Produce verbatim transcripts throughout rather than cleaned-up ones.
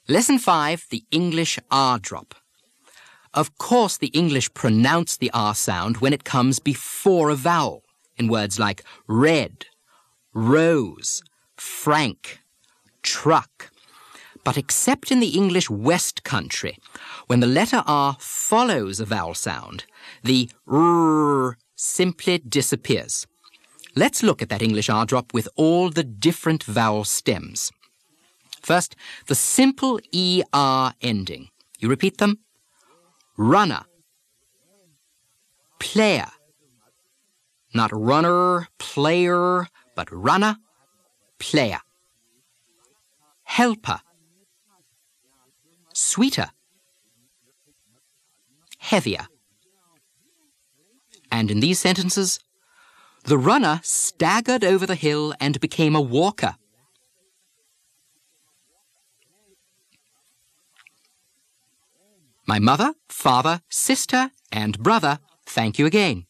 Lesson five, the English R drop. Of course, the English pronounce the R sound when it comes before a vowel in words like red, rose, frank, truck. But except in the English West Country, when the letter R follows a vowel sound, the R simply disappears. Let's look at that English R drop with all the different vowel stems. First, the simple E R ending. You repeat them? Runner, player. Not runner, player, but runner, player. Helper, sweeter, heavier. And in these sentences, the runner staggered over the hill and became a walker. My mother, father, sister, and brother, thank you again.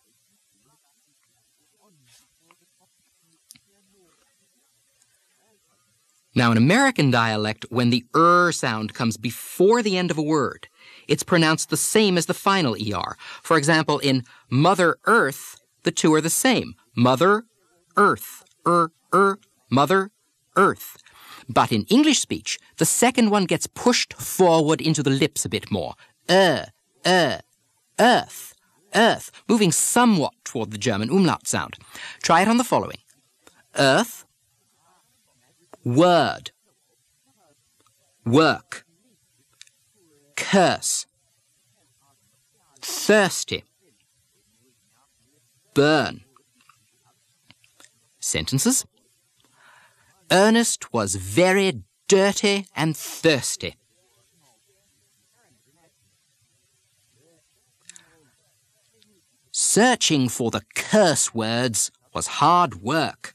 Now, in American dialect, when the er sound comes before the end of a word, it's pronounced the same as the final er. For example, in Mother Earth, the two are the same. Mother, Earth, er, er, Mother, Earth. But in English speech, the second one gets pushed forward into the lips a bit more. Er, er, earth, earth, moving somewhat toward the German umlaut sound. Try it on the following. Earth, word, work, curse, thirsty, burn. Sentences. Ernest was very dirty and thirsty. Searching for the curse words was hard work.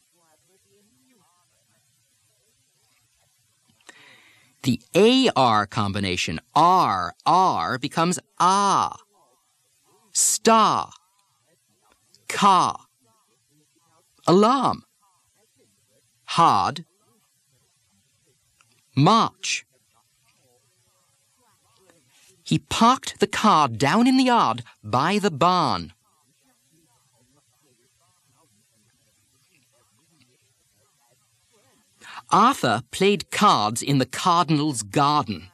The A R combination, R, R, becomes ah. Star, car, alarm, hard, march. He parked the car down in the yard by the barn. Arthur played cards in the cardinal's garden.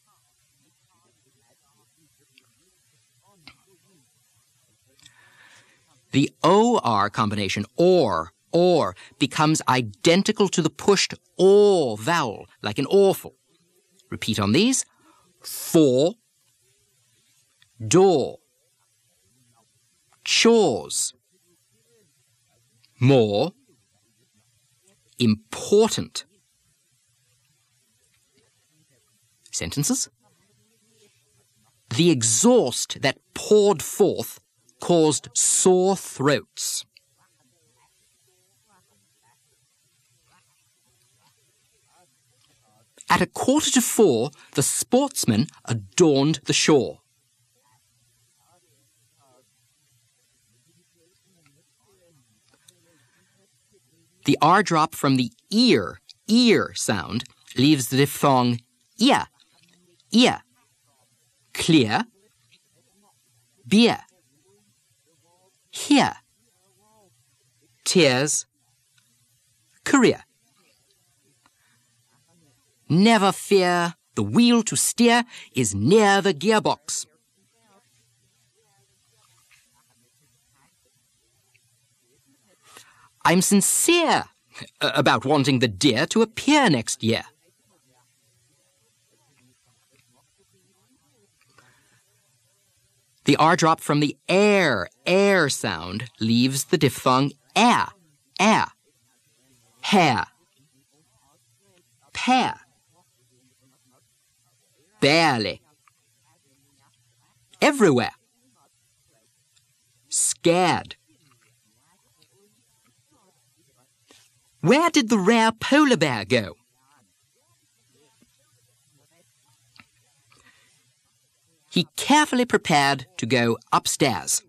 The O R combination, or, or, becomes identical to the pushed or vowel, like in awful. Repeat on these. For, door, chores, more, important. Sentences. The exhaust that poured forth caused sore throats. At a quarter to four, the sportsmen adorned the shore. The R drop from the ear, ear sound leaves the diphthong ear, ear. Clear, beer, here, tears, career. Never fear, the wheel to steer is near the gearbox. I'm sincere about wanting the deer to appear next year. The R drop from the air, air sound leaves the diphthong air, air. Hair, pear, barely, everywhere, scared. Where did the rare polar bear go? He carefully prepared to go upstairs.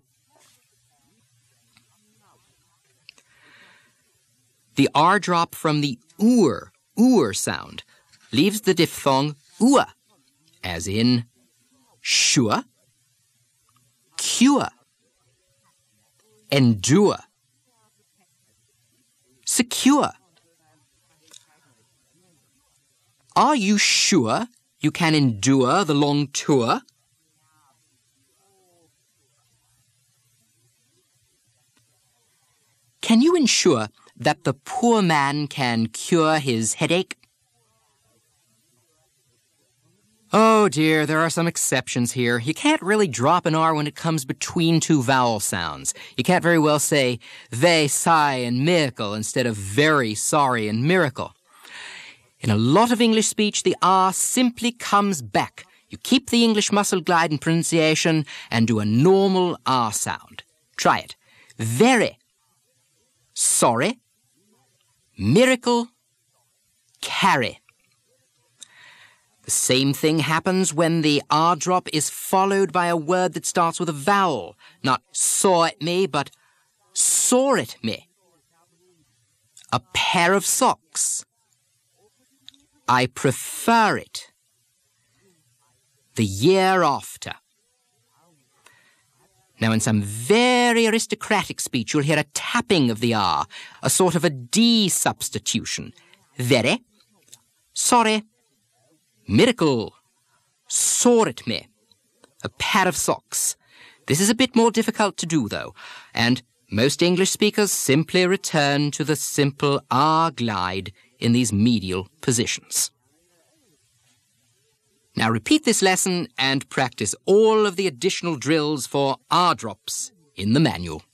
The R drop from the oor, oor sound leaves the diphthong ua, as in sure, cure, endure, secure. Are you sure you can endure the long tour? Can you ensure that the poor man can cure his headache? Oh dear, there are some exceptions here. You can't really drop an R when it comes between two vowel sounds. You can't very well say they, sigh, and miracle instead of very sorry and miracle. In a lot of English speech, the R simply comes back. You keep the English muscle glide in pronunciation and do a normal R sound. Try it. Very, sorry, miracle, carry. The same thing happens when the R drop is followed by a word that starts with a vowel. Not saw at me, but saw at me. A pair of socks. I prefer it. The year after. Now, in some very aristocratic speech, you'll hear a tapping of the R, a sort of a D substitution. Very, sorry, miracle, saw at me, a pair of socks. This is a bit more difficult to do, though, and most English speakers simply return to the simple R glide in these medial positions. Now repeat this lesson and practice all of the additional drills for R drops in the manual.